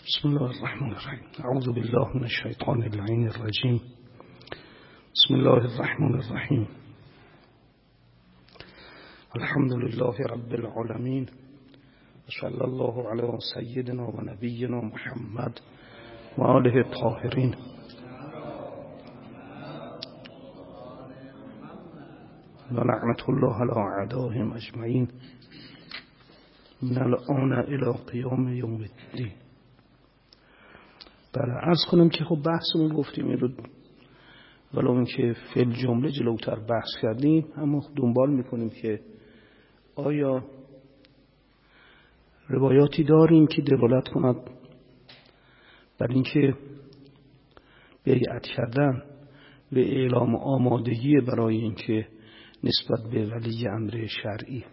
بسم الله الرحمن الرحیم. اعوذ بالله من الشیطان اللعین الرجیم. بسم الله الرحمن الرحیم. الحمد لله رب العالمین و صلی الله علی سیدنا و نبینا محمد و آله الطاهرین. و لعنت الله علی اعدائهم اجمعین من الآن الی قیام یوم الدین. بله، عرض کنم که خب بحثمون گفتیم این رو، ولو اینکه فی الجمله جلوتر بحث کردیم، اما دنبال میکنیم که آیا روایاتی داریم که دلالت کند بر اینکه بیعت کردن و اعلام آمادگی برای اینکه نسبت به ولی امر شرعی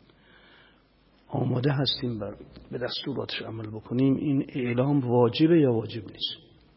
آماده هستیم به دستوراتش عمل بکنیم، این اعلام واجبه یا واجب نیست.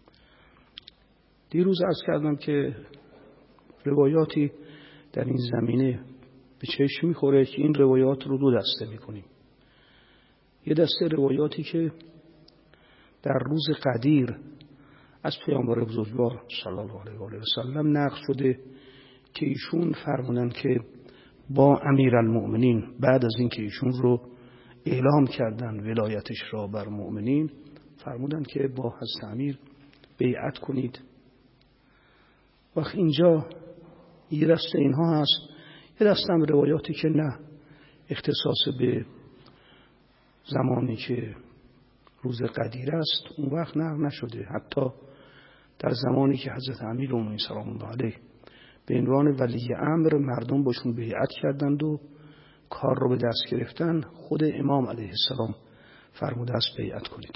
دیروز عرض کردم که روایاتی در این زمینه به چشم میخوره که این روایات رو دو دسته میکنیم. یه دسته روایاتی که در روز قدیر از پیامبر بزرگوار صلی الله علیه و سلم نقل شده که ایشون فرمودن که با امیرالمؤمنین بعد از اینکه ایشون رو اعلام کردن ولایتش را بر مؤمنین، فرمودن که با حضرت امیر بیعت کنید. وقت اینجا یه دسته اینها هست. یه دسته هم روایاتی که نه، اختصاص به زمانی که روز قدیر است اون وقت نقل نشده. حتی در زمانی که حضرت امیرالمؤمنین سلام الله علیه به عنوان ولی امر مردم باشون بیعت کردند و کار رو به دست گرفتن، خود امام علیه السلام فرموده است بیعت کنید.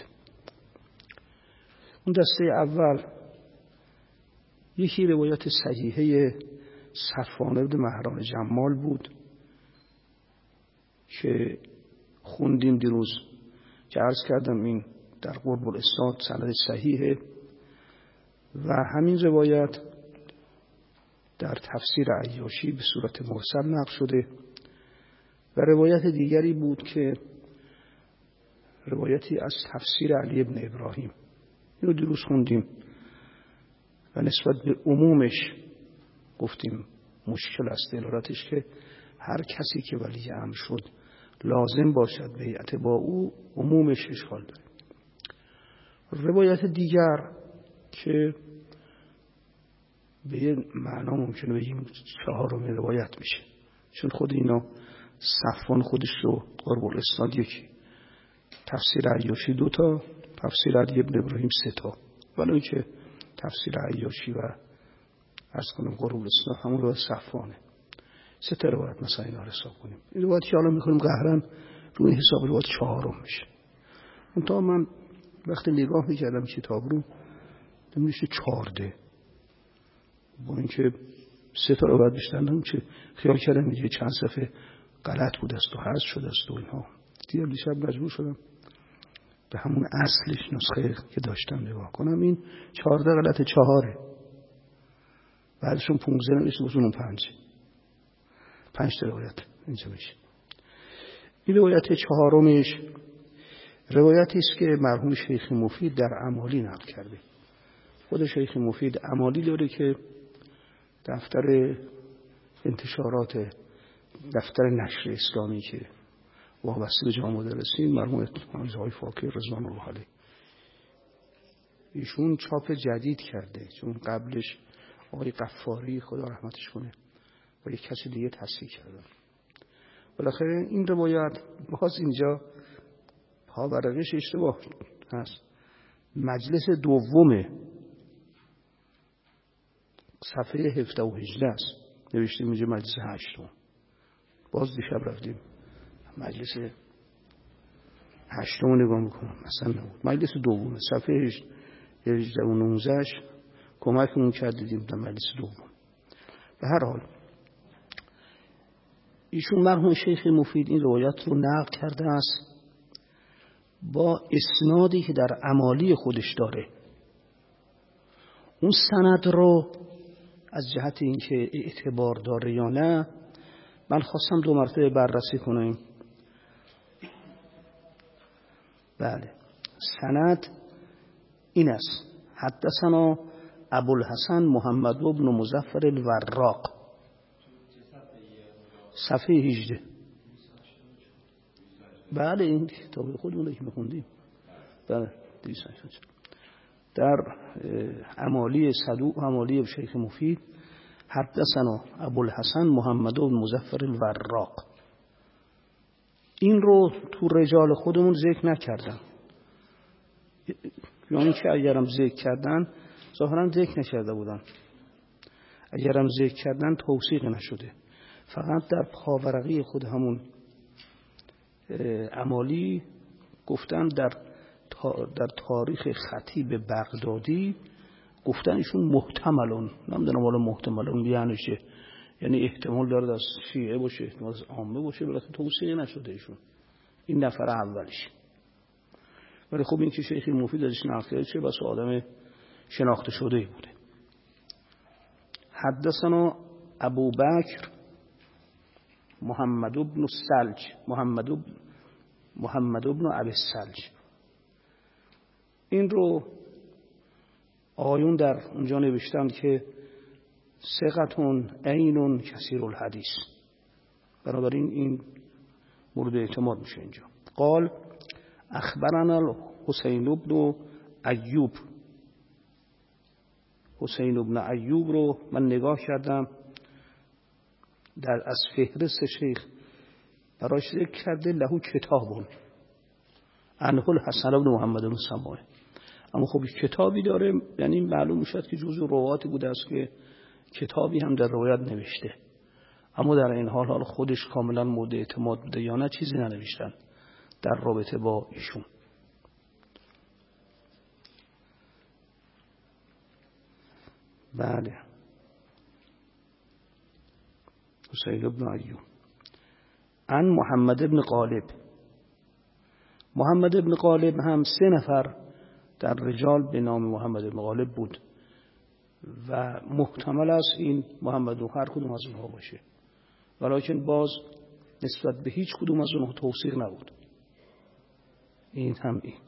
اون دسته اول یکی روایت صحیحه صفوان بن مهران جمال بود که خوندیم دیروز، که عرض کردم این در قرب الاسناد سند صحیحه و همین روایت در تفسیر عیاشی به صورت مرسل نقل شده. و روایت دیگری بود که روایتی از تفسیر علی ابن ابراهیم، اینو دیروز خوندیم و نسبت به عمومش گفتیم مشکل است دلالتش که هر کسی که ولی امر شد لازم باشد بیعت با او، عمومش اشکال داره. روایت دیگر که به یه معنا ممکنه بگیم چهارم روایت میشه، چون خود اینا صفوان خودش رو قرب الاسناد یکی، تفسیر عیاشی 2 تا، تفسیر علی ابن ابراهیم 3 تا، ولی که تفسیر عیاشی و عرض کنم قرب الاسناد همون رو صفوانه. 3 تا روایت مثلا اینا حساب کنیم. این روایت که حالا میکنیم قهرن روی حساب روایت 4 میشه. اون تا من وقتی نگاه میکردم کتاب رو میشه 14، با اینکه 3 تا روایت بیشتر نمیشه، خیال کردم میگه چند صفحه غلط بود است و حذف شده است و اینها. دیگه دیشب مجبور شدم به همون اصلش نسخه که داشتم نگاه کنم. این 14 غلط 4، بعدشون 15 نمیشه، بزنون 5 تا روایت اینجا میشه. این روایت 4مش روایتی است که مرحوم شیخ مفید در اعمالی نقل کرده. خود شیخ مفید اعمالی داره که دفتر انتشارات، دفتر نشر اسلامی که وابسته به جامعه مدرسین، مرحوم آقای فاکر رضوان الله علیه، ایشون چاپ جدید کرده، چون قبلش آقای قفاری خدا رحمتش کنه و یک کسی دیگه تصحیح کردن. بالاخره این روایت باز اینجا پاورقش اشتباه هست. مجلس دومه، صفحه 17 و 18 است، نوشتیم اینجا مجلس 8. باز دیشب رفتیم مجلس 8 نگاه میکنم، مثلا نبود، مجلس دوم صفحه 18 و 19 کمکمون کرد، دیدیم در مجلس دوم. به هر حال ایشون مرحوم شیخ مفید این روایت رو نقل کرده است با اسنادی که در اعمالی خودش داره. اون سند رو از جهت اینکه اعتبار داره یا نه من خواستم 2 مرتبه بررسی کنیم. بله، سند این است: حدثنا ابوالحسن محمد بن مظفر الوراق، صفحه 18. بله این کتاب خودمون که می‌خوندیم. بله در امالی صدوق، امالی شیخ مفید، حدثنا ابوالحسن محمد بن مظفر الوراق. این رو تو رجال خودمون ذکر نکردن، یعنی که اگرم ذکر کردن ظاهرا ذکر نکرده بودن، اگرم ذکر کردن توثیق نشده. فقط در پاورقی خود همون امالی گفتن در تاریخ خطیب بغدادی گفتن ایشون محتملون، نمیدونم والا محتملون یعنی چه، یعنی احتمال داره از شیعه باشه، احتمال از عامه باشه، ولی توصیه نشده ایشون. این نفر اولش. ولی خب این که شیخ مفید ازش نقل کرده چه بس آدم شناخته شده بوده. حدثنا ابو بکر محمد بن السلج، محمد بن ابی السلج. این رو آیون در اونجا نوشتند که ثقتون عینون کثیر الحدیث، بنابراین این مورد اعتماد میشه اینجا. قال اخبرنا حسین بن ایوب. حسین بن ایوب رو من نگاه کردم در از فهرست شیخ براش ذکر کرده له کتابون عنه الحسن بن محمد بن سماع، اما خب کتابی داره، یعنی معلوم میشد که جزو رواتی بوده است که کتابی هم در روایت نوشته، اما در این حال خودش کاملا مورد اعتماد بوده یا نه چیزی ننوشتن در رابطه با ایشون. بله حسین بن ایوب عن محمد بن غالب. محمد بن غالب هم 3 نفر در رجال به نام محمد بن غالب بود و محتمل است این محمد رو هر کدوم از اونها باشه، ولیکن باز نسبت به هیچ کدوم از اونها توثیق نبود. این هم این.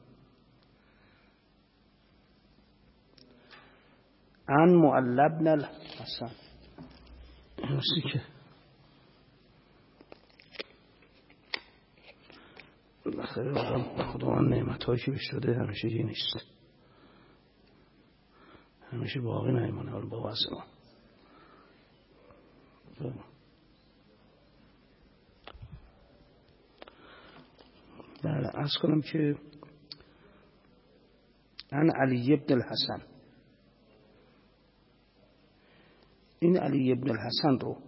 عن معل بن الحسن، مرسی که بخیر آدم خداوند نعمت‌هایی که بهش داده همیشه یه نیست، همیشه باقی نمیمونه. حالا با واسه ما بله عرض کنم که عن علی بن الحسن، این علی بن الحسن رو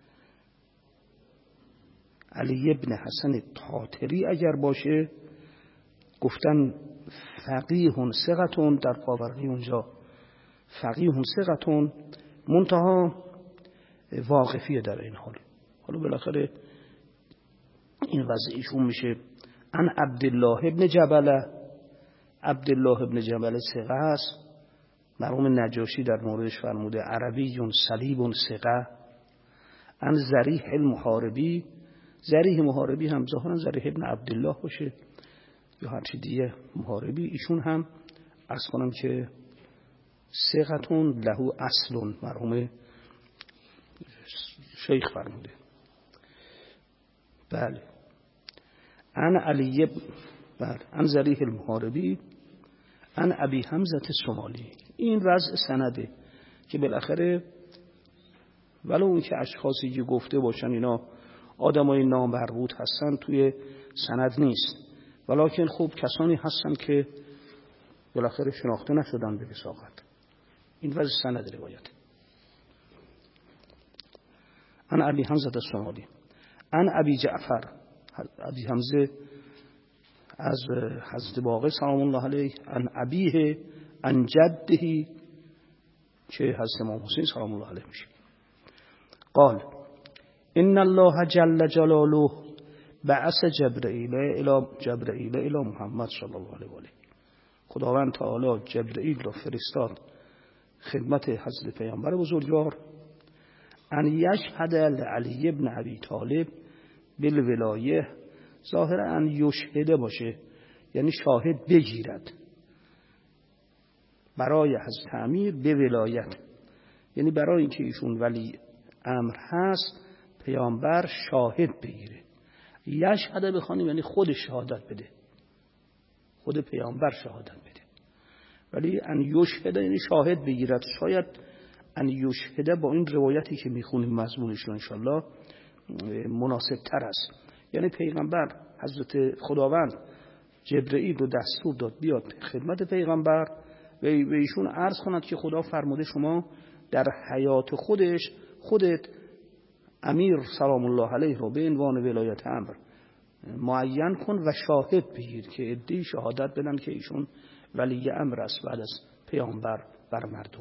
علی بن حسن طاطری اگر باشه گفتن فقیه ثقتون، در پاورقی اونجا فقیه ثقتون منتها واقفیه در این حال. حالا بالاخره این وضعیشون میشه. عن عبدالله ابن جبله، عبدالله ابن جبله ثقه است، مرحوم نجاشی در موردش فرموده عربی صلیب ثقه. عن زریح المحاربی، زریح محاربی هم ظاهرا زریح ابن عبدالله باشه یا هر چی دیگه محاربی، ایشون هم عرض کنم که ثقتون له اصل، مرحوم شیخ فرموده. بله عن علی بله عن زریح المحاربی عن ابی حمزه الصومالی. این رزع سنده که بالاخره ولو اون که اشخاصی که گفته باشن اینا آدمای نامربوط هستن توی سند نیست، ولکن خوب کسانی هستن که بالاخره شناخته نشدن به وثاقت. این وضع سند روایت. عن ابی حمزه الصومالی عن ابی جعفر، ابی حمزه از حضرت باقر سلام الله علیه، عن ابیه عن جده که حضرت امام حسین سلام الله علیه میشه. قال ان الله جل جلاله بعث جبرئیل الی محمد صلی الله علیه و آله. خداوند تعالی جبرئیل را فرستاد خدمت حضرت پیامبر بزرگوار ان یشهد لعلی ابن ابی طالب بالولایه، ظاهرا ان یشهده باشه یعنی شاهد بگیرد، برای حضرت امیر به ولایت، یعنی برای اینکه ایشون ولی امر هست پیامبر شاهد بگیره. یشهد بخوانیم یعنی خود شهادت بده، خود پیامبر شهادت بده. ولی ان یشهد یعنی شاهد بگیرد. شاید ان یشهد با این روایتی که میخونیم مضمونش رو انشالله مناسب تر است. یعنی پیغمبر حضرت خداوند جبرئیل رو دستور داد بیاد خدمت پیغمبر و ایشون عرض کند که خدا فرموده شما در حیات خودت امیر سلام الله علیه رو به عنوان ولایت امر معین کن و شاهد بگیر که عده‌ای شهادت بدن که ایشون ولی امر است بعد از پیامبر بر مردم.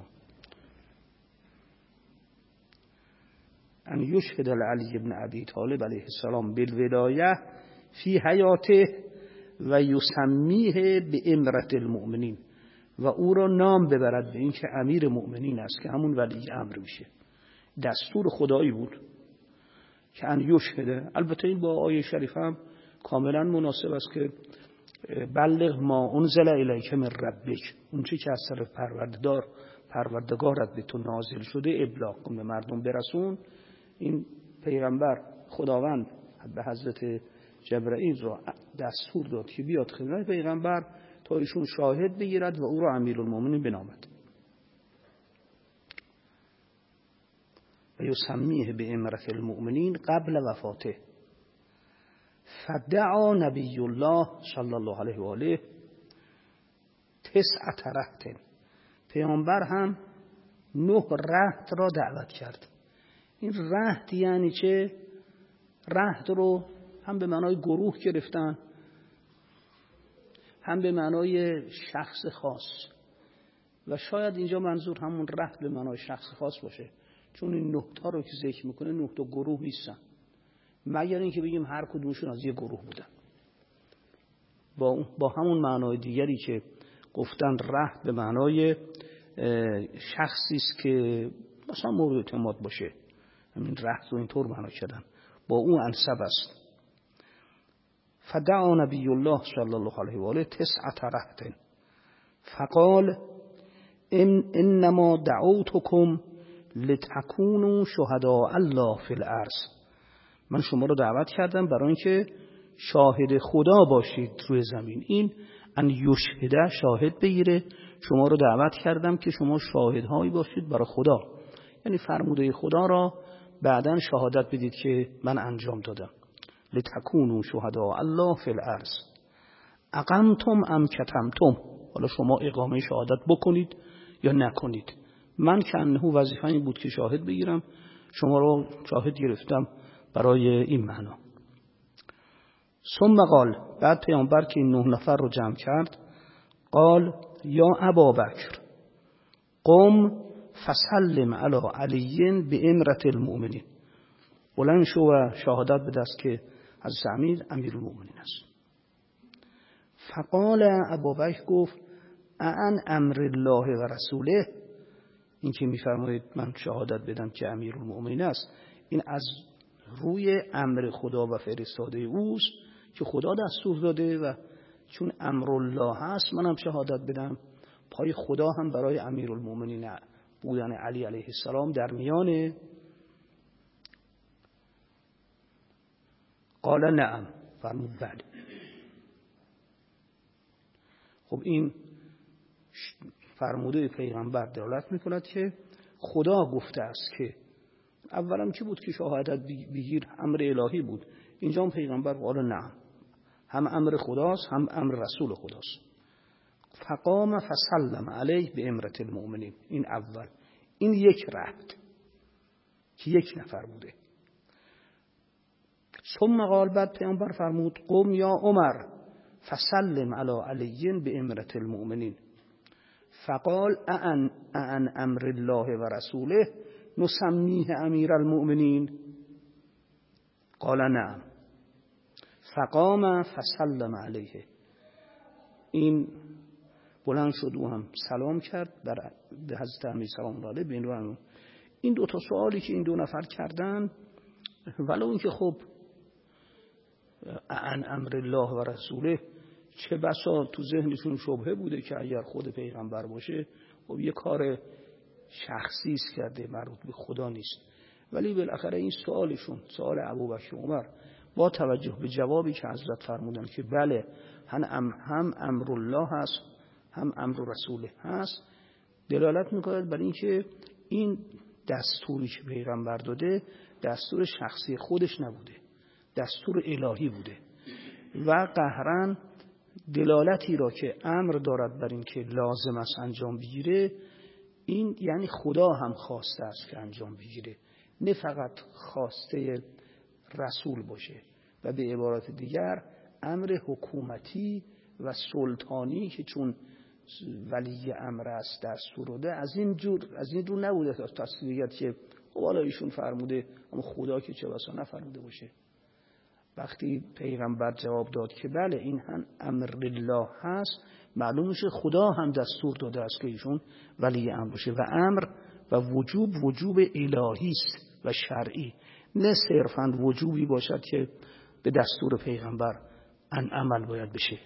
ان یشهد علی بن ابی طالب علیه السلام بالولایه فی حیاته و یسمیه به امرت المؤمنین، و او را نام ببرد به این که امیر مؤمنین است که همون ولی امر میشه. دستور خدایی بود که ان یشهده. البته این با آیه شریف هم کاملا مناسب است که بلغ ما انزل الیک من ربک، اون چی که از طرف پروردگارت به تو نازل شده ابلاغ کن، به مردم برسون. این پیغمبر خداوند به حضرت جبرئیل را دستور داد که بیاد خدمت پیغمبر تا ایشون شاهد بگیرد و او را امیرالمومنین بنامد. و یسمیه به امرت المؤمنین قبل وفاته. فدعا نبی الله صلی الله علیه و آله 9 رهط. پیامبر هم 9 رهط را دعوت کرد. این رهط یعنی چه؟ رهط رو هم به معنای گروه گرفتن، هم به معنای شخص خاص، و شاید اینجا منظور همون رهط به معنای شخص خاص باشه، چون این 9 تا رو که ذکر میکنه 9 تا گروه نیستن، مگر اینکه بگیم هر کدومشون از یه گروه بودن. با همون معنای دیگری که گفتن رهط به معنای شخصی است که مثلا مورد اعتماد باشه، همین رهط رو اینطور معنا کردن، با اون انسب است. فدعا نبی الله صلی الله علیه و آله 9 رهط فقال انما دعوتكم لتكونوا شهداء الله فی الارض. من شما رو دعوت کردم برای اینکه شاهد خدا باشید روی زمین. این ان یشهده شاهد بگیره. شما رو دعوت کردم که شما شاهدهایی باشید برای خدا، یعنی فرموده خدا را بعداً شهادت بدید که من انجام دادم. لتکونوا شهداء الله فی الارض اقمتم ام کتمتم. حالا شما اقامه شهادت بکنید یا نکنید. من که انه وظیفه این بود که شاهد بگیرم، شما رو شاهد گرفتم برای این معنا. ثم قال، بعد پیامبر که این 9 نفر رو جمع کرد قال یا ابابکر قم فسلم علی علی به امرت المؤمنین. بلند شو و شهادت بده است که حضرت امیر امیرالمؤمنین است. فقال ابابکر گفت ان امر الله و رسوله. این که میفرمایید من شهادت بدم که امیرالمؤمنین است، این از روی امر خدا و فرستاده اوست که خدا دستور داده، و چون امر الله هست منم شهادت بدم. پای خدا هم برای امیرالمؤمنین بودن علی علیه السلام در میانه. قال نعم، فرمود بله. خب این فرموده پیغمبر دلالت میکند که خدا گفته است که اولم چی بود که شهادت بگیر، امر الهی بود. اینجا هم پیغمبر قال نعم، هم امر خداست هم امر رسول خداست. فقام فسلم علیه به امرت المؤمنین. این اول، این یک رهط که 1 نفر بوده. ثم قال، بعد پیامبر فرمود قم یا عمر فسلم علی علی به امرت المؤمنین. فقال ان امر الله و رسوله نسمیه امیر المؤمنین. قال نعم. فقام فسلم علیه. این بلند شد و هم سلام کرد به حضرت امیر سلام الله علیه. بین این 2 تا سوالی که این 2 نفر کردن، ولو اینکه خب ان امر الله و رسوله چه بسا تو ذهنشون شبهه بوده که اگر خود پیغمبر باشه خب یه کار شخصی است کرده، مربوط به خدا نیست. ولی بالاخره این سوالشون، سوال ابوبکر و عمر، با توجه به جوابی که حضرت فرمودن که بله هم امر الله هست هم امر رسوله هست، دلالت میکنه بر این که این دستوری که پیغمبر داده دستور شخصی خودش نبوده، دستور الهی بوده و قهرن دلالتی را که امر دارد بر این که لازم است انجام بگیره، این یعنی خدا هم خواسته است که انجام بگیره، نه فقط خواسته رسول باشه. و به عبارت دیگر امر حکومتی و سلطانی که چون ولی امر است دستور داده از این رو نبوده تا تصدیقیت که خب حالا ایشون فرموده اما خدا که چه بسا نفرموده باشه. وقتی پیغمبر جواب داد که بله این هم امر الله هست، معلوم میشه خدا هم دستور داده است که ایشون ولی امر باشه و امر و وجوب الهی است و شرعی، نه صرفاً وجوبی باشد که به دستور پیغمبر ان عمل باید بشه.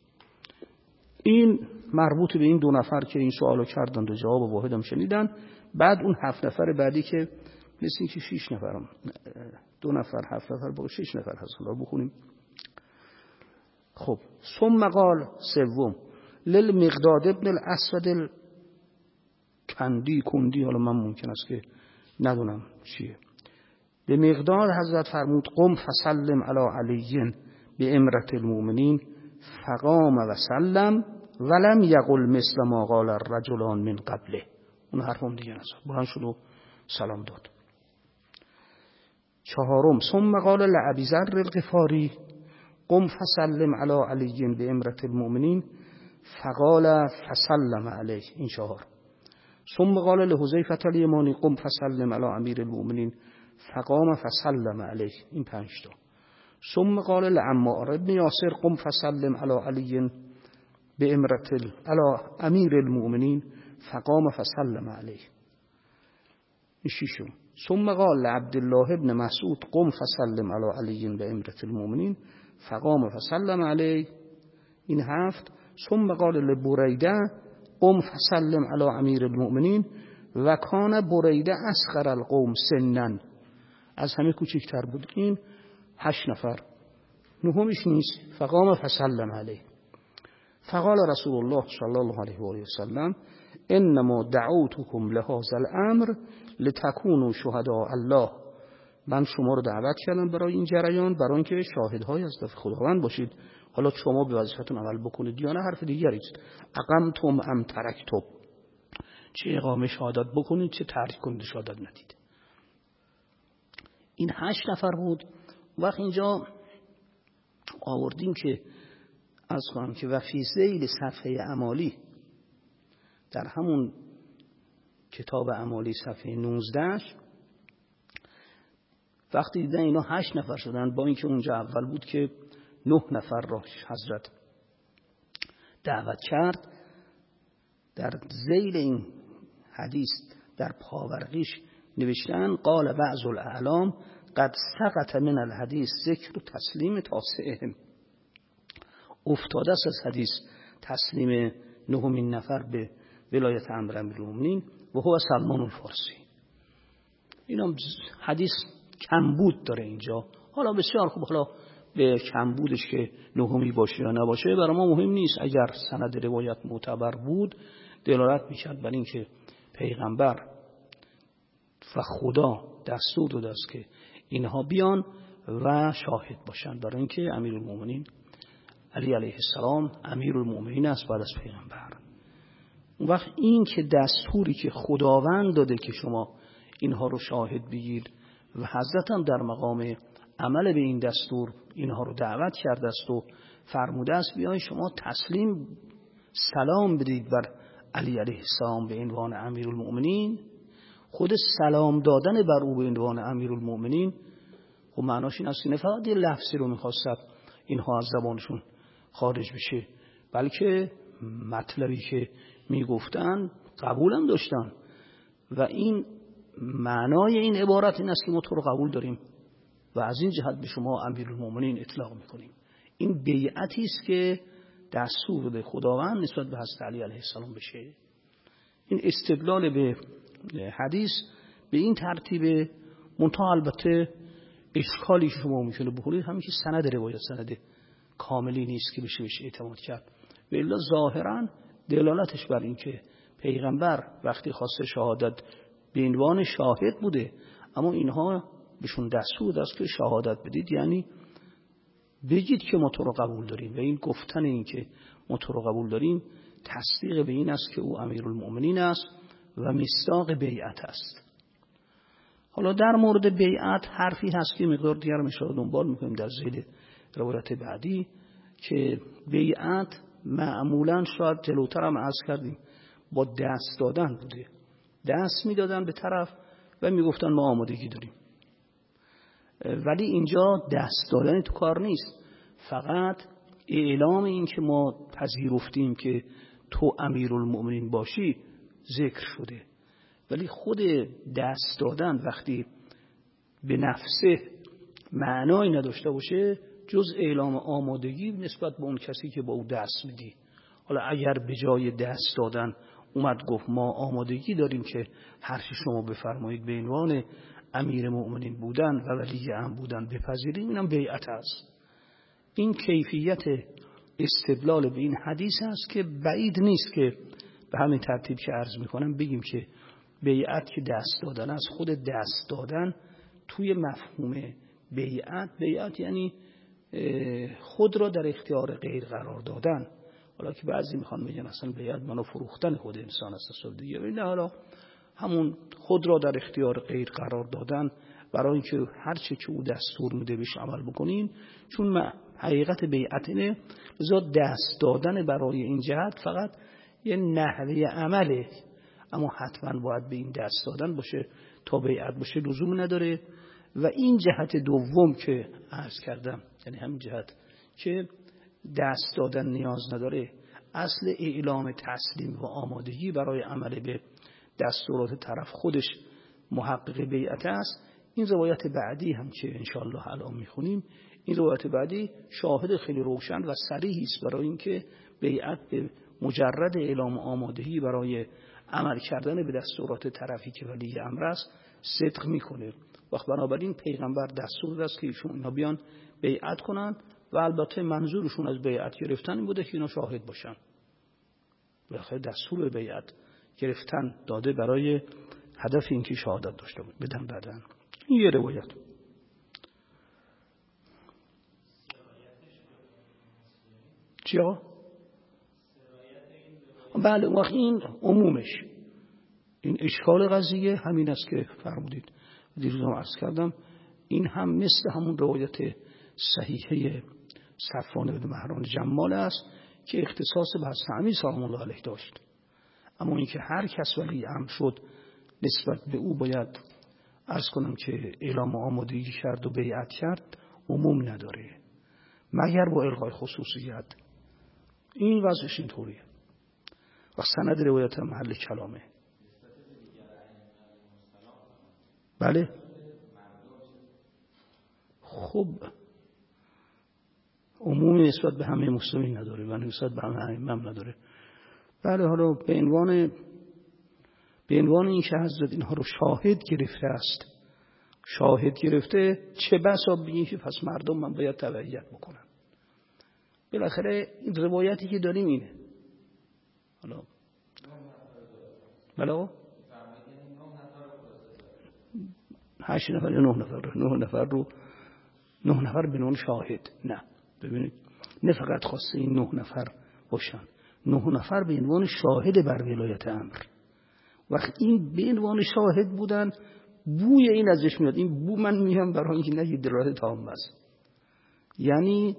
این مربوط به این دو نفر که این سوالو کردند و جواب واحد هم شنیدن. بعد اون 7 نفر بعدی که مثل این که 6 نفرم، 2 نفر 7 نفر با 6 نفر هست. حالا بخونیم. خب ثم قال سوم للمقداد ابن الاسود کندی، حالا من ممکن است که ندونم چیه. به مقداد حضرت فرمود قم فسلم علی علی به امرت المؤمنین فقام و سلم ولم یقل مثل ما قال الرجلان من قبله. اون حرفم دیگه نزد، بلند شد و سلام داد. 4 ثم قال لأبی ذر الغفاری قم فسلم علی علی به امرت المؤمنین فقال فسلم علیه. این 4. ثم قال لحذیفة الیمانی قم فسلم علی امیر المؤمنین فقام فسلم علیه. این 5 تا. ثم قال لعمار ابن یاسر قم فسلم علی علی به امرت علی امیر المؤمنین فقام فسلم علیه. این 6. ثم قال لعبدالله ابن مسعود قم فسلم علی علی به امرت المؤمنین فقام فسلم علیه. این 7. ثم قال لبریده قم فسلم علی امیر المؤمنین و کان بریده اصغر القوم سنن، از همه کوچکتر بود. این 8 نفر. 9مش نیست. فقام فسلم علیه. فقال رسول الله صلی الله علیه و آله و سلم انما دعوتكم لهذا الامر لتكونوا شهداء الله. من شما رو دعوت کردم برای این جریان، برای اینکه شاهدهای از طرف خداوند باشید. حالا شما به وظیفتون عمل بکنید یا نه حرف دیگری است. اقمتم ام ترکتم، چه اقامه شهادت بکنید چه ترک کنید شهادت ندید. این 8 نفر بود. وقت اینجا آوردیم که از خواهم که وفی ذیل صفحه اعمالی، در همون کتاب اعمالی صفحه 19 وقتی دیدن اینا 8 نفر شدن، با اینکه اونجا اول بود که 9 نفر را حضرت دعوت کرد، در ذیل این حدیث در پاورقیش نوشتن قال بعض الاعلام قد سقط من الحدیث ذکر تسلیم تاسعهم. افتاده است از حدیث تسلیم 9مین نفر به ولایت امر امیرالمومنین و هو سلمان الفارسی. اینا حدیث کمبود داره اینجا. حالا بسیار خوب، حالا به کمبودش که 9می باشه یا نباشه برای ما مهم نیست. اگر سند روایت معتبر بود دلالت میکرد بر این که پیغمبر و خدا دستور داده است که اینها بیان و شاهد باشند، برای اینکه امیرالمومنین علی علیه السلام امیرالمومنین است بعد از پیغمبر. اون وقت این که دستوری که خداوند داده که شما اینها رو شاهد بگیر و حضرت هم در مقام عمل به این دستور اینها رو دعوت کرده است و فرموده است بیاین شما تسلیم سلام بدید بر علی علیه السلام به عنوان امیرالمومنین. خود سلام دادن بر او به عنوان امیرالمومنین خب معناش این است که نه فقط یه لفظی رو می‌خواست اینها از زبانشون خارج بشه، بلکه مطلبی که میگفتن قبولم داشتن و این معنای این عبارت این است که ما تو رو قبول داریم و از این جهت به شما امیرالمومنین اطلاق میکنیم. این بیعتی است که دستور خداوند نسبت به حضرت علی علیه السلام بشه. این استدلال به حدیث به این ترتیب، منتها البته اشکالی که شما میکنه بخورید همین که سند روایت سند کاملی نیست که بشه اعتماد کرد. و الا ظاهرا دلالتش بر این که پیغمبر وقتی خواسته شهادت به عنوان شاهد بوده، اما اینها بهشون دستور داد که شهادت بدید، یعنی بگید که ما تو رو قبول داریم. و این گفتن این که ما تو رو قبول داریم تصدیق به این است که او امیرالمؤمنین است و مصداق بیعت است. حالا در مورد بیعت حرفی هست که مقدار دیگر رو اشاره دنبال میکنیم در ذیل روایت بعدی، که بیعت معمولا شاید جلوتر هم عرض کردیم با دست دادن بوده. دست میدادن به طرف و میگفتن ما آمادگی داریم. ولی اینجا دست دادن تو کار نیست، فقط اعلام این که ما پذیرفتیم که تو امیرالمؤمنین باشی ذکر شده. ولی خود دست دادن وقتی به نفسه معنایی نداشته باشه جز اعلام آمادگی نسبت به اون کسی که با او دست میدی. حالا اگر به جای دست دادن اومد گفت ما آمادگی داریم که هر چی شما بفرمایید به عنوان امیر مؤمنین بودن و ولی امر بودن بپذیریم، اینم بیعت است. این کیفیت استدلال به این حدیث است که بعید نیست که به همین ترتیب که عرض میکنم بگیم که بیعت که دست دادن است. خود دست دادن توی مفهوم بیعت یعنی خود را در اختیار غیر قرار دادن. حالا که بعضی میخوان بگن اصلا بیعت منو فروختن خود انسان است، اصلا دیگه نه، حالا همون خود را در اختیار غیر قرار دادن برای اینکه هر چه که او دستور میده بهش عمل بکنین. چون حقیقت بیعت اینه، لذا دست دادن برای این جهت فقط یه نحوه عمله، اما حتما باید به این دست دادن باشه تا بیعت باشه لزوم نداره. و این جهت دوم که عرض کردم، یعنی همین جهت که دست دادن نیاز نداره، اصل اعلام تسلیم و آمادگی برای عمل به دستورات طرف خودش محقق بیعت است. این روایت بعدی هم که انشاءالله الان میخونیم، این روایت بعدی شاهد خیلی روشن و صریحی است برای اینکه بیعت به مجرد اعلام آمادگی برای عمل کردن به دستورات طرفی که ولی امر است صدق میکنه. وقت بنابراین پیغمبر دستور داد که ایشون اینا بیان بیعت کنن و البته منظورشون از بیعت گرفتن این بوده که اینا شاهد باشن. بالاخره دستور بیعت گرفتن داده برای هدف این که شهادت داشته بود بدن بعدن. این یه روایت. چیا؟ بله، وقت این عمومش، این اشکال قضیه همین است که فرمودید دیروز هم عرض کردم. این هم مثل همون روایت صحیحه صفوان بن مهران جمال است که اختصاص به حضرت امیر سلام الله علیه داشت. اما اینکه هر کس ولی امر شد نسبت به او باید عرض کنم که اعلام آمادگی کرد و بیعت کرد، عموم نداره مگر با الغای خصوصیت. این وضعش اینطوریه و سند روایت محل کلامه. بله خب عمومی نسبت به همه مسلمین نداره و نسبت به همه ائمه نداره. بله، حالا به عنوان این که حضرت اینها رو شاهد گرفته است، شاهد گرفته، چه بسا بگیم که پس مردم من باید تبعیت بکنن. بالاخره این روایتی که داریم اینه. حالا بله 8 نفر یا 9 نفر به عنوان شاهد. نه ببینید، نه فقط خواسته این 9 نفر باشن، 9 نفر به عنوان شاهد بر ولایت امر. وقت این به عنوان شاهد بودن، بوی این ازش میاد. این بو من میگم برای اینکه نگید دلالت تام است، یعنی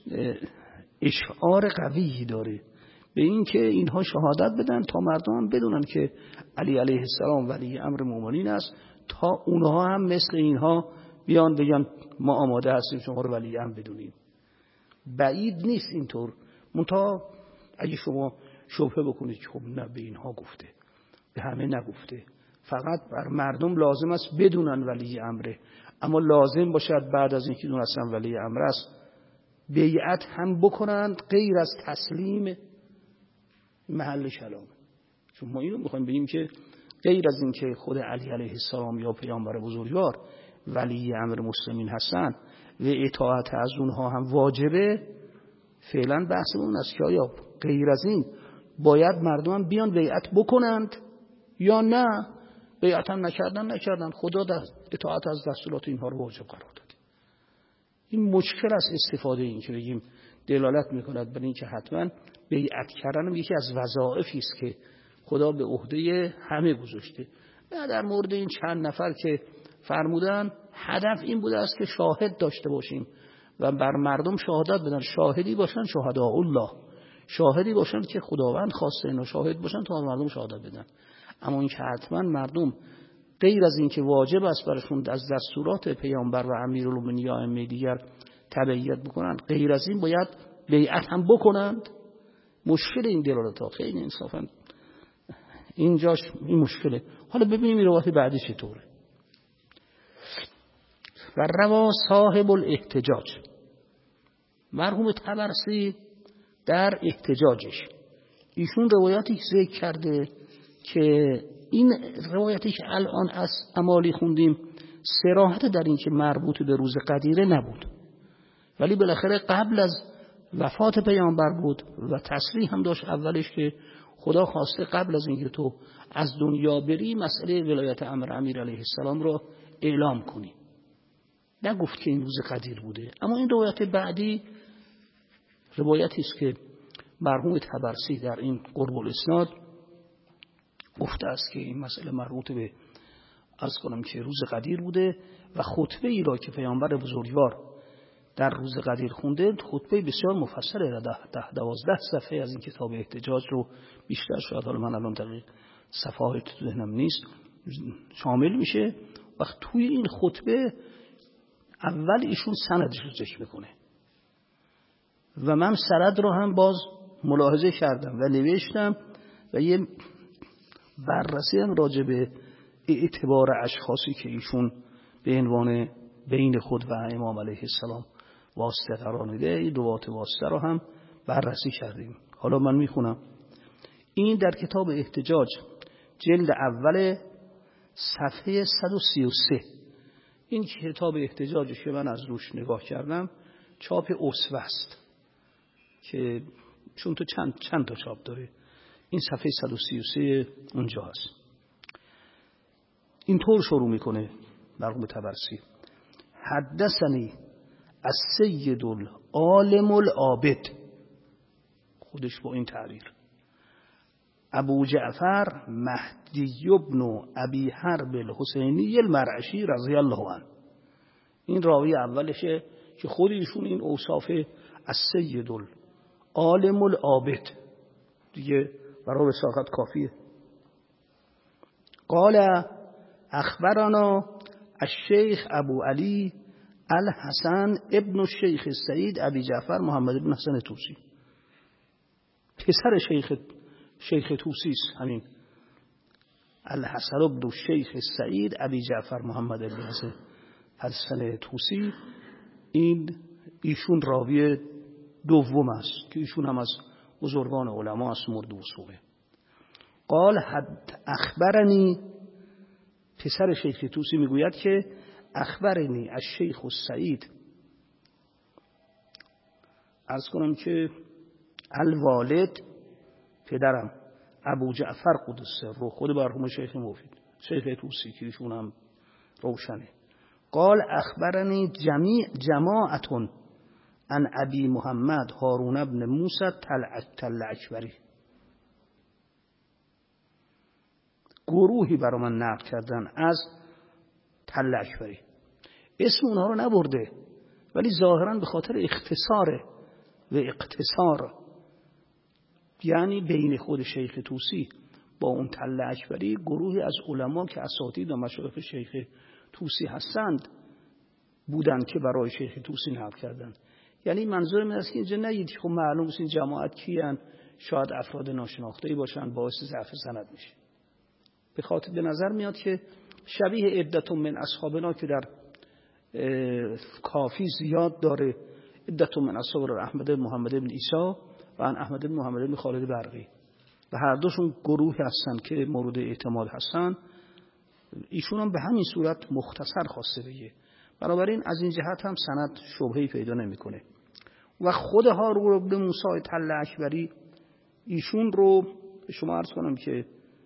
اشعار قوی داره به این که اینها شهادت بدن تا مردم هم بدونن که علی علیه السلام ولی امر مومنین است، تا اونها هم مثل اینها بیان بگن ما آماده هستیم شما رو ولی امر بدونیم. بعید نیست اینطور، منتها اگه شما شبهه بکنید که خب نه به اینها گفته، به همه نگفته، فقط بر مردم لازم است بدونن ولی امره، اما لازم باشد بعد از اینکه دونستن ولی امر است بیعت هم بکنند غیر از تسلیم محل کلام. چون ما اینو میخوایم بگیم که غیر از این که خود علی علیه السلام یا پیامبر بزرگوار ولی امر مسلمین هستن و اطاعت از اونها هم واجبه، فعلا بحث اون است که آیا غیر از این باید مردم بیان بیعت بکنند یا نه. بیعت هم نکردن خدا در اطاعت از دستورات اینها رو واجب قرار داده. این مشکل است استفاده این که بگیم دلالت میکند بر این که حتما بیعت کردن یکی از وظایفی است که خدا به عهده همه گذاشته. نه در مورد این چند نفر که فرمودن هدف این بوده است که شاهد داشته باشیم و بر مردم شهادت بدن، شاهدی باشن شهدا الله، شاهدی باشن که خداوند خواسته اینا شاهد باشن تا مردم شهادت بدن. اما این که حتما مردم غیر از این که واجب است برشون از دستورات پیامبر و امیرالمومنین یا ائمه دیگر تبعیت بکنن، غیر از این باید بیعت هم بکنند. مشکل این دلالت ها خیلی انصافا اینجاش این مشکله. حالا ببینیم این روایت بعدی چطوره. و روا صاحب الاحتجاج، مرحوم طبرسی در احتجاجش ایشون روایتی ذکر کرده که این روایتی که الان از امالی خوندیم صراحت در این که مربوط به روز قدیره نبود، ولی بالاخره قبل از وفات پیامبر بود و تصریح هم داشت اولش که خدا خواسته قبل از اینکه تو از دنیا بری مسئله ولایت امر امیر علیه السلام رو اعلام کنی. نگفت که این روز قدیر بوده. اما این روایت بعدی روایتی است که مرحوم طبرسی در این قرب الاسناد گفته است که این مسئله مربوط به عرض کنم که روز قدیر بوده و خطبه ای را که پیامبر بزرگوار در روز قدیر خونده خطبه بسیار مفصله، 12 صفحه از این کتاب احتجاج رو بیشتر شاید، حالا من الان دقیق صفحات تو ذهنم نیست، شامل میشه. و توی این خطبه اول ایشون سندش رو ذکر میکنه و من سند رو هم باز ملاحظه کردم و نوشتم و یه بررسی هم راجع به اعتبار اشخاصی که ایشون به عنوان بین خود و امام علیه السلام واسطه قرار میده، این روایت واسطه رو هم بررسی کردیم. حالا من میخونم. این در کتاب احتجاج جلد اول صفحه 133. این کتاب احتجاجی که من از روش نگاه کردم چاپ اسوه است که چون تو چند تا چاپ داره. این صفحه 133 اونجا هست. اینطور شروع میکنه مرحوم طبرسی: حدثنی السید العالم العابد، خودش با این تعبیر، ابو جعفر مهدی بن ابی حرب الحسینی المرعشی رضی الله عنه. این راوی اولشه که خود ایشون این اوصاف السید العالم العابد دیگه برای وثاقت کافیه. قال اخبرنا الشیخ ابو علی الحسن ابن الشیخ السعید ابی جعفر محمد بن حسن طوسی، پسر شیخ طوسی است. همین الحسن ابن الشیخ السعید ابی جعفر محمد بن حسن طوسی، ایشون راوی دوم است که ایشون هم از بزرگان علما است، مرد وثوقه. قال اخبرنی، پسر شیخ طوسی میگوید که اخبرنی از شیخ السعید، عرض کنم که الوالد پدرم ابو جعفر قدس رو، خود مرحوم شیخ مفید شیخ طوسی که ایشون هم روشنه. قال اخبرنی جماعتون عن ابی محمد هارون بن موسی تلعشوری، گروهی برای من نقل کردن از تلعشوری. اسم اونها رو نبرده ولی ظاهرا به خاطر اختصار و اقتصار، یعنی بین خود شیخ طوسی با اون تلعشوری گروهی از علما که اساتید و مشایخ شیخ طوسی هستند بودند که برای شیخ طوسی نقل کردند. یعنی منظور من است که اینجا نگید خب معلوم است این جماعت کیان، شاید افراد ناشناخته‌ای باشن، باعث ضعف سند میشه. به خاطر به نظر میاد که شبیه عدت من اصحابنا که در کافی زیاد داره، عدة من اصحاب احمد بن محمد بن عیسی و عن احمد بن محمد بن خالد برقی، و هر دوشون گروه هستن که مورد اعتماد هستن. ایشون هم به همین صورت مختصر خواسته بگه، بنابراین از این جهت هم سند شبهه‌ای پیدا نمیکنه. و خود هارون بن موسی تل اکبری ایشون رو به شما عرض کنم که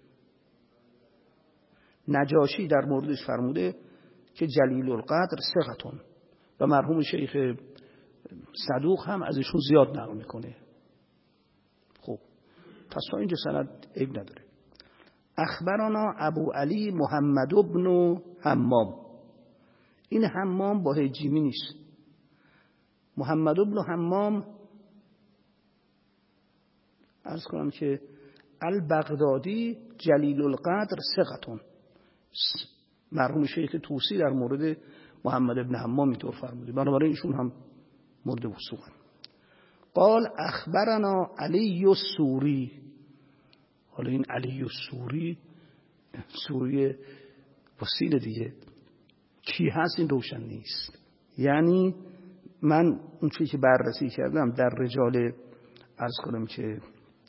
نجاشی در موردش فرموده که جلیل القدر ثقتون، و مرحوم شیخ صدوق هم از ایشون زیاد نقل میکنه. خب پس تا اینجا سند عیب نداره. اخبرنا ابو علی محمد بن حمام، این حمام با هجیمی نیست. محمد بن حمام عرض کنم که البغدادی جلیل القدر ثقتون، مرحوم شیخ طوسی در مورد محمد بن حمام اینطور فرموده، بنابراین ایشون هم مورد وثوقن. قال اخبرنا علی السوری، حالا این علی السوری، سوری با سین دیگه کی هست این روشن نیست. یعنی من اون چیزی که بررسی کردم در رجال عرض کنم که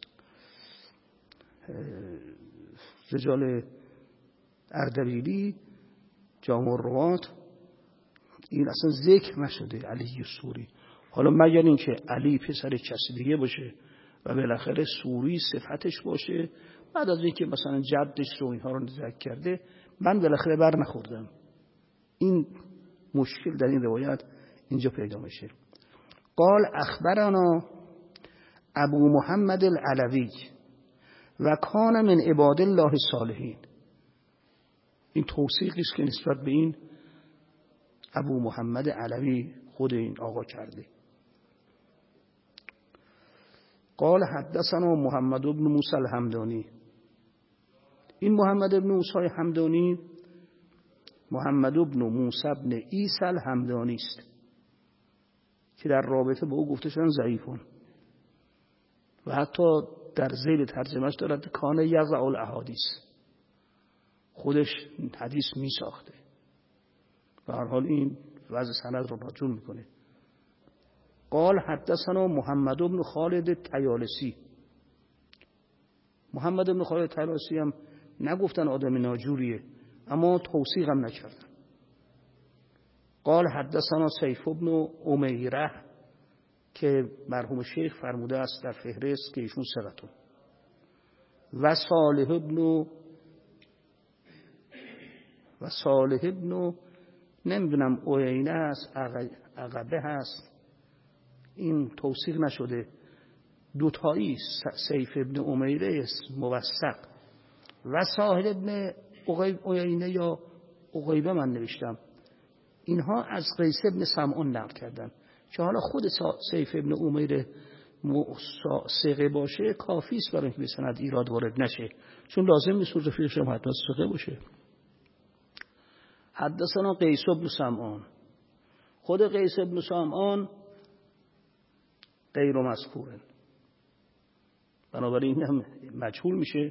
رجال اردبیلی جامع الروات این اصلا ذکر نشده علی سوری، حالا مگر اینکه علی پسر کسی دیگه باشه و بالاخره سوری صفتش باشه، بعد از اینکه مثلا جدش رو اینها رو ذکر کرده من بالاخره بر نخوردم. این مشکل در این روایت اینجا پیدا میشه. قال اخبرنا ابو محمد العلوی و کان من عباد الله الصالحین، این توصیقی است که نسبت به این ابو محمد علوی خود این آقا کرده. قال حدثنا محمد بن موسی الحمدانی، این محمد بن موسی الحمدانی محمد بن موسی بن عیسی الحمدانی است که در رابطه با او گفته شدن ضعیفون، و حتی در ذیل ترجمهش دارد کان یضع الاحادیث، خودش حدیث می ساخته. به هر حال این وضع سند رو ناجور میکنه. قال حدثنا محمد بن خالد طیالسی، محمد بن خالد طیالسی هم نگفتن آدم ناجوریه، اما توثیق هم نکردن. قال حدثنا سیف بن امیره که مرحوم شیخ فرموده است در فهرست که ایشون ثقتون، و صالح ابن نمیدونم اوینه است عقبه هست، این توثیق نشده. دوتایی سیف ابن امیره است موثق، و صالح ابن اوینه یا عقیبه من نوشتم، اینها از قیس ابن سمعان نقل کردن که حالا خود سیف ابن امیره ثقه باشه کافی است برای اینکه به سند ایراد وارد نشه، چون لازم نیست رفیقش هم حتما ثقه باشه. حدثنا قیس بن سمعان، خود قیس بن سمعان غیر مذکوره، بنابراین هم مجهول میشه.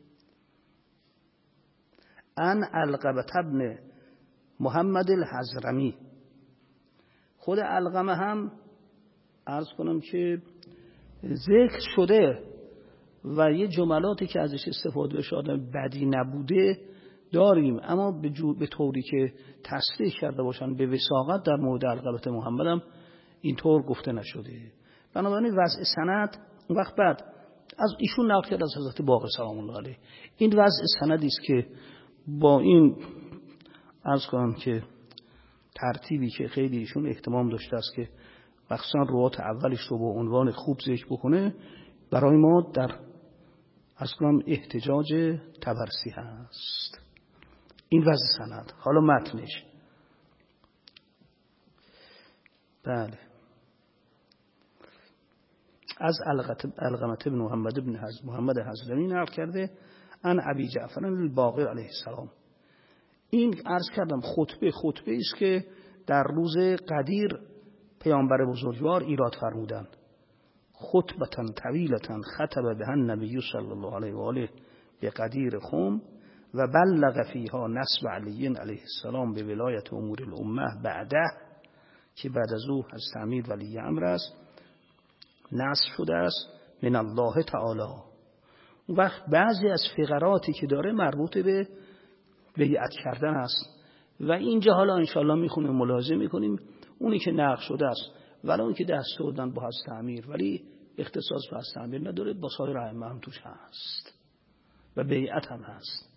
ان علقمه بن محمد الحضرمی، خود علقمه هم عرض کنم که ذکر شده و یه جملاتی که ازش استفاده بشه آدم بدی نبوده داریم، اما به طوری که تصریح کرده باشن به وثاقت در مورد علقمه محمد هم اینطور گفته نشده. بنابراین وضع سند اون وقت بعد از ایشون نقل کرد از حضرت باقر سلام الله علیه، این وضع سندی است که با این عرض کنم که ترتیبی که خیلی ایشون اهتمام داشته است که مخصوصا روات اولش رو با عنوان خوب ذکر بکنه، برای ما در عرض کنم احتجاج تبرسی هست. این وضع سند. حالا متنش بله از علقمه بن محمد حضرمی نقل کرده ان ابی جعفر الباقر علیه السلام. این عرض کردم خطبه است که در روز قدیر پیامبر بزرگوار ایراد فرمودند. خطبتن طویلتن خطب بها النبی صلی الله علیه و آله به قدیر خم و بلغ فیها نسب علی علیه السلام به ولایت امور الامه بعده، که بعد از او از امیر ولی امر است نصب شده است من الله تعالی. اون وقت بعضی از فقراتی که داره مربوط به بیعت کردن است و اینجا حالا انشاءالله میخونیم ملاحظه میکنیم اونی که نقش شده است ولی اون که دست دادن با حضرت امیر ولی اختصاص به حضرت امیر نداره، با سایر ائمه هم توش هست و بیعت هم هست.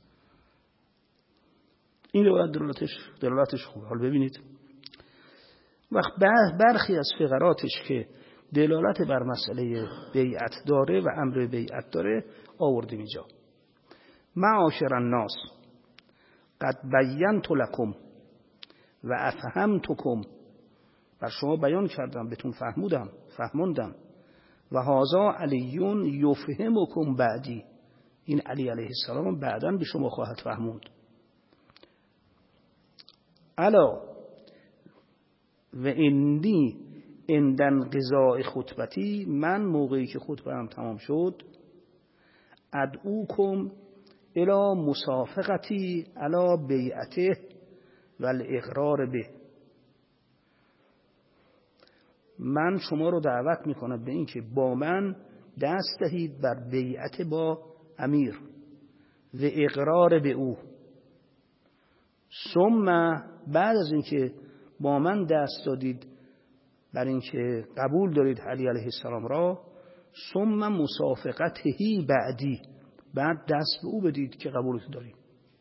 این روایت دلالتش خوبه. حالا ببینید وقت برخی از فقراتش که دلالت بر مسئله بیعت داره و امر بیعت داره آوردیم اینجا. معاشر الناس قد بینت لکم و افهمتکم، بر شما بیان کردم بهتون فهموندم و هذا علیون یفهمکم بعدی، این علی علیه السلام بعداً به شما خواهد فهموند. الا و انی اندن قضاء خطبتی، من موقعی که خطبه‌ام تمام شد ادعوکم الی مسافقتی الی بیعته و الاقرار به، من شما رو دعوت میکنم به این که با من دست دهید بر بیعت با امیر و اقرار به او. ثم بعد از اینکه با من دست دادید بر اینکه قبول دارید علی علیه السلام را، ثم مسافقته بعدی، بعد دست به او بدید که قبولت دارید.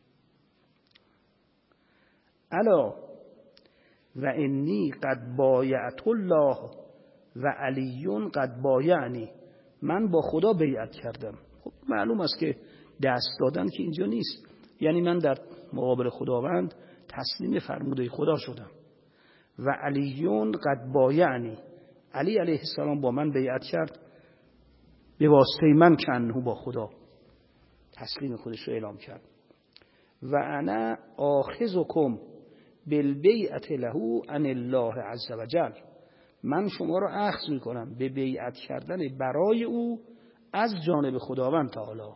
الا و انی قد بایعت الله و علیون قد بایعنی، من با خدا بیعت کردم. خب معلوم است که دست دادن که اینجا نیست، یعنی من در مقابل خداوند تسلیم فرموده خدا شدم. و علیون قد بایعنی، علی علیه السلام با من بیعت کرد به واسطه من که انه با خدا تسلیم خودش رو اعلام کرد. و انا آخذکم بالبیعت له عن الله عز وجل، من شما رو اخذ میکنم به بیعت کردن برای او از جانب خداوند تعالی.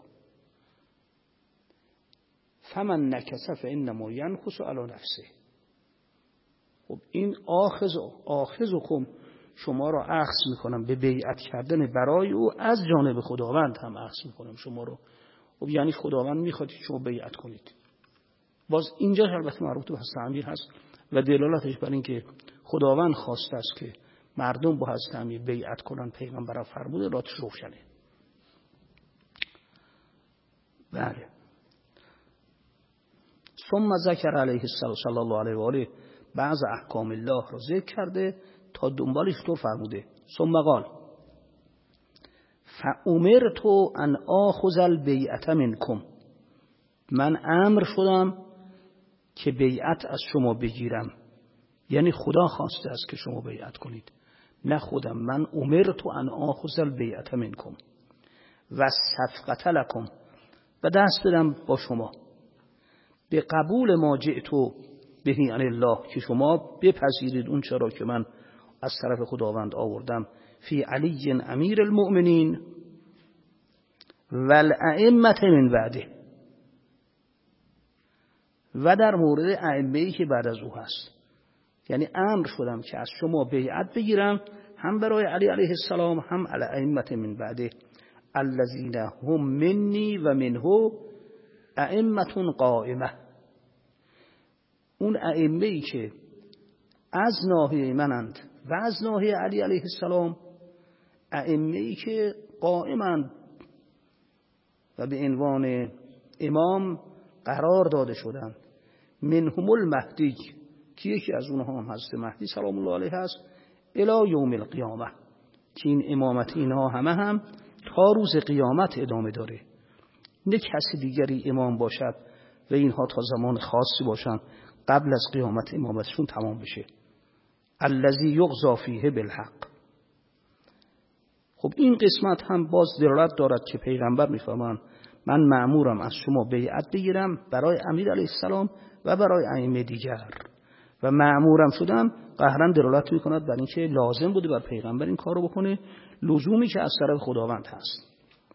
فمن نکث فانما ینکث علی نفسه. خب این آخذکم، شما رو اخذ میکنم به بیعت کردن برای او از جانب خداوند هم اخذ میکنم شما رو. خب یعنی خداوند میخواد شما بیعت کنید. باز اینجا البته مربوط به حضرت امیر هست و دلالتش بر این که خداوند خواسته است که مردم با حضرت امیر بیعت کنن، پیغمبر فرموده، راتش روشنه. بله. ثم ذکر علیه السلام صلی الله علیه و آله بعض احکام الله رو ذکر کرده تا دنبالش تو فرموده. ثم قال فامرت ان آخذ البیعة منکم، من امر شدم که بیعت از شما بگیرم، یعنی خدا خواسته است که شما بیعت کنید، نه خودم. من امرت ان آخذ البیعة منکم و صفقة لکم، و دست دادم با شما به قبول ما جئتو بهی عن الله، که شما بپذیرید اون چرا که من از طرف خداوند آوردم، فی علی امیر المؤمنین و الائمه من بعده، و در مورد ائمه‌ای که بعد از او هست. یعنی امر شدم که از شما بیعت بگیرم، هم برای علی علیه السلام هم علی ائمه من بعده الذین هم منی و منه ائمه قائمه، اون ائمه‌ای که از ناحیه منند و از ناحیه علی علیه السلام ائمه‌ای که قائمند و به عنوان امام قرار داده شدند. منهم المهدی، که یکی از اونها هم حضرت مهدی سلام الله علیه هست، الی یوم القیامه، که این امامت اینها همه هم تا روز قیامت ادامه داره. نه کسی دیگری امام باشد و اینها تا زمان خاصی باشند قبل از قیامت امامتشون تمام بشه. الذی یقضی فیه بالحق. خب این قسمت هم باز دلالت دارد که پیغمبر میفرمان من مأمورم از شما بیعت بگیرم برای امیر علیه السلام و برای ائمه دیگر، و مأمورم شدم قهرن دلالت میکند بر اینکه لازم بوده بر پیغمبر این کارو بکنه، لزومی که از طرف خداوند هست.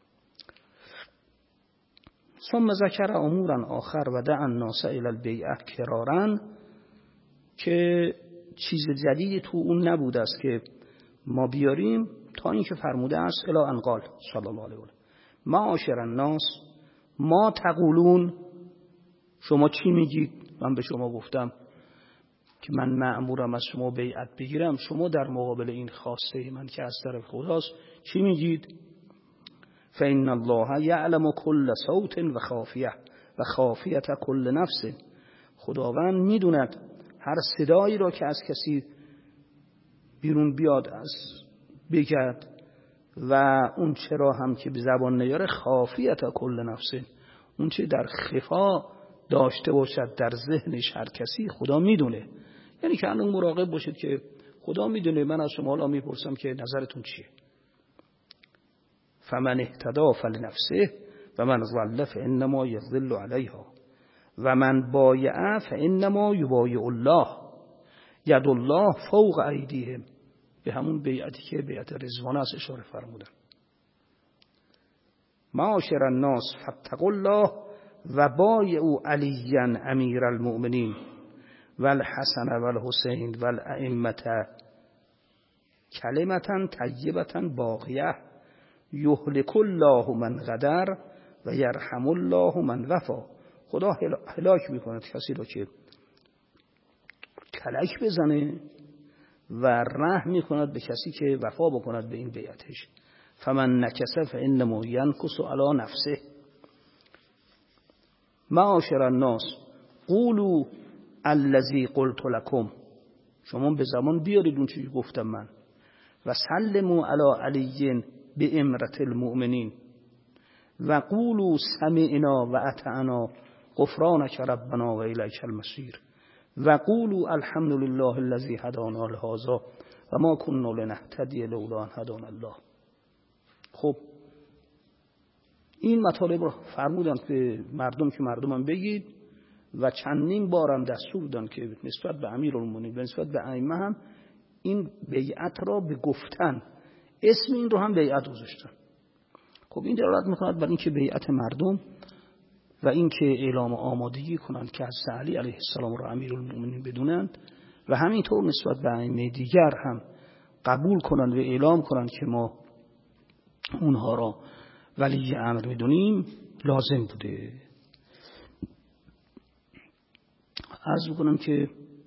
ثم ذکر امورا آخر و دع الناس الی البیعه کرارا، که چیز جدیدی تو اون نبوده است که ما بیاریم تا اینکه فرموده است الی ان قال صلی الله علیه و آله معاشر الناس ما تقولون، شما چی میگید؟ من به شما گفتم که من مأمورم از شما بیعت بگیرم، شما در مقابل این خواسته من که از طرف خداست چی میگید؟ فإن الله یعلم کل صوت و خافیه و خافیت کل نفس، خداوند میدوند هر صدایی را که از کسی بیرون بیاد از بگد و اون چرا هم که به زبان نیاره، خافیت کل نفس، اون چه در خفا داشته باشد در ذهنش هر کسی خدا میدونه. یعنی که الان مراقب باشید که خدا میدونه. من از شما حالا میپرسم که نظرتون چیه؟ فمن اهتدى فلنفسه و من ضل فانما یضل علیها و من بایع فانما یبایع الله ید الله فوق ایدیهم، به همون بیعتی که بیعت رضوان است اشاره فرمودن. معاشر الناس فاتقوا الله و بایعوا علیا امیر المؤمنین و الحسن و الحسین و الائمه کلمة طیبة باقیه یهلک الله من غدر و یرحم الله من وفا. خدا هلاک میکند کسی را که کلک بزنه و رحم میکند به کسی که وفا بکند به این بیعتش. فمن نکث فانما ینکث علی نفسه. معاشر الناس قولوا الذی قلت لكم، شما به زمان بیارید اون چیزی گفتم من. و سلموا علی علی بامرة المؤمنین و قولوا سمعنا و اطعنا غفرانک ربنا و الیک المصیر و قولوا الحمد لله الذی هدانا لهذا و ما كنا لنهتدی لولا ان هدانا الله. خب این مطالب رو فرمودن به مردم که مردمم بگید و چندین بارم دستور دادن که نسبت به امیرالمومنین و نسبت به ائمه هم این بیعت را به گفتن، اسم این رو هم بیعت گذاشتن. خب این دلالت میکند بر اینکه بیعت مردم و اینکه اعلام آمادگی کنند که حضرت علی علیه السلام را امیرالمومنین بدونند و همینطور نسبت به ائمه دیگر هم قبول کنند و اعلام کنند که ما اونها را ولی امر میدونیم لازم بوده. عرض بکنم که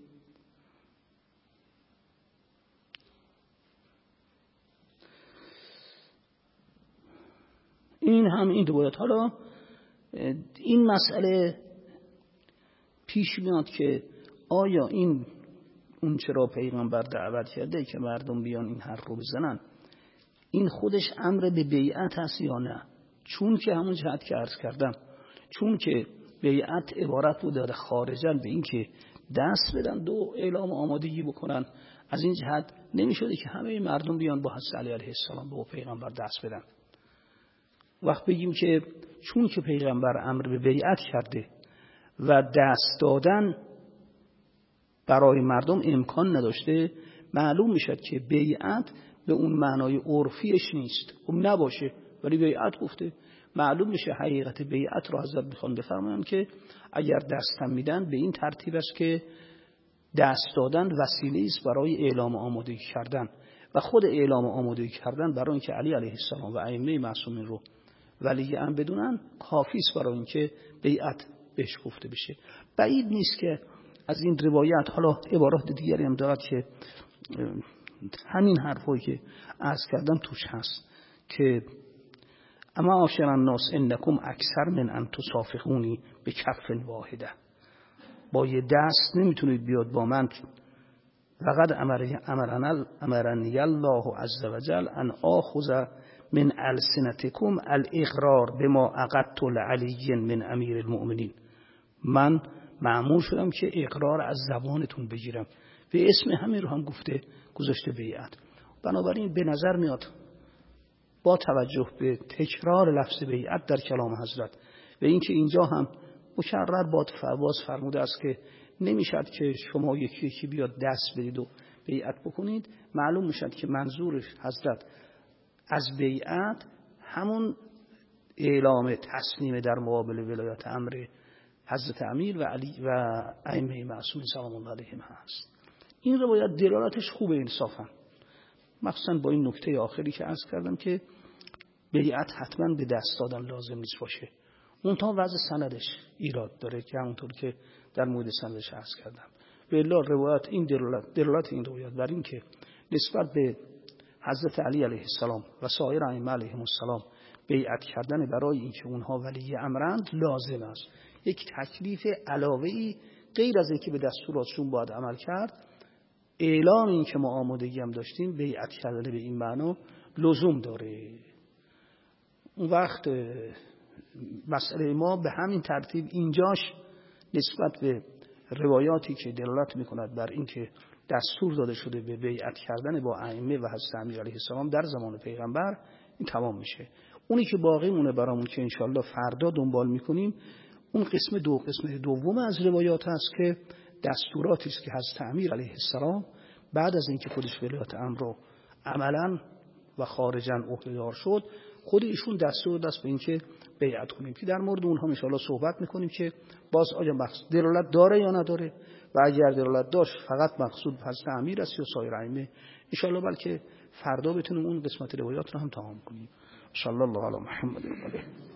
این هم این روایت. حالا این مسئله پیش میاد که آیا این اون چرا پیغمبر دعوت کرده که مردم بیان این حرف رو بزنن، این خودش امر به بیعت هست یا نه؟ چون که همون جهت که عرض کردم، چون که بیعت عبارت بود در خارجن به این که دست بدن دو اعلام آمادگی بکنن، از این جهت نمیشده که همه مردم بیان با حضرت علی علیه السلام به پیغمبر دست بدن. وقت بگیم که چون که پیغمبر امر به بیعت کرده و دست دادن برای مردم امکان نداشته، معلوم میشد که بیعت به اون معنای عرفیش نیست. اون نباشه ولی بیعت گفته، معلوم میشه حقیقت بیعت را حضرت میخوان بفرماین که اگر دستم میدن به این ترتیب است که دست دادن وسیله است برای اعلام آمادگی کردن و خود اعلام آمادگی کردن برای اینکه علی علیه السلام و ائمه معصومین رو ولی هم بدونن کافی است برای اینکه بیعت بهش گفته بشه. بعید نیست که از این روایت حالا عبارات دیگری هم دارد که همین حرفایی که عرض کردم توش هست که اما معاشر الناس انکم اکثر من ان تصافحونی به کف واحده، با یه دست نمیتونید بیاد با من. فقط امرنی الله عز وجل ان آخذ من السنتکم الاقرار بما عقدت لعلی من امیر المؤمنین، من مأمور شدم که اقرار از زبانتون بگیرم. به اسم همین رو هم گذاشته بیعت. بنابراین به نظر میاد با توجه به تکرار لفظ بیعت در کلام حضرت و اینکه اینجا هم مکرر باز فرموده است که نمیشد که شما یکی یکی بیاد دست بدید و بیعت بکنید، معلوم میشد که منظور حضرت از بیعت همون اعلام تسلیم در مقابل ولایت امر حضرت امیر و علی و ائمه معصومین سلام الله علیهم هست. این روایت دلالتش خوبه انصافا، مخصوصا با این نکته آخری که عرض کردم که بیعت حتما به دست دادن لازم نیست باشه. منتها وضع سندش ایراد داره که همونطور که در مورد سندش عرض کردم. به الا روایت این دلالت این روایت بر این که نسبت به حضرت علی علیه السلام و سایر ائمه علیهم السلام بیعت کردن برای اینکه اونها ولی امرند لازم است. یک تکلیف علاوه‌ای غیر از اینکه به دستوراتشون باید عمل کرد، اعلام این که ما آمادگی هم داشتیم بیعت کردن به این معنا لزوم داره. اون وقت مسئله ما به همین ترتیب اینجاش نسبت به روایاتی که دلالت میکند بر این که دستور داده شده به بیعت کردن با ائمه و حضرت امیر علیه السلام در زمان پیغمبر، این تمام میشه. اونی که باقی مونه برامون که انشالله فردا دنبال میکنیم، اون قسم دوم از روایات هست که دستوراتی است که حضرت امیر علیه السلام بعد از اینکه خودش ولایت امر رو عملاً و خارجاً عهده‌دار شد، خود ایشون دستور دست به اینکه بیعت کنیم، که در مورد اونها ان شاءالله صحبت میکنیم که باز آیا دلالت داره یا نداره، و اگر دلالت داشت فقط مقصود حضرت امیر است یا سایر ائمه. ان شاءالله بلکه فردا بتونیم اون قسمت روایات رو هم تمام کنیم. ان شاء الله علی محمد و علیه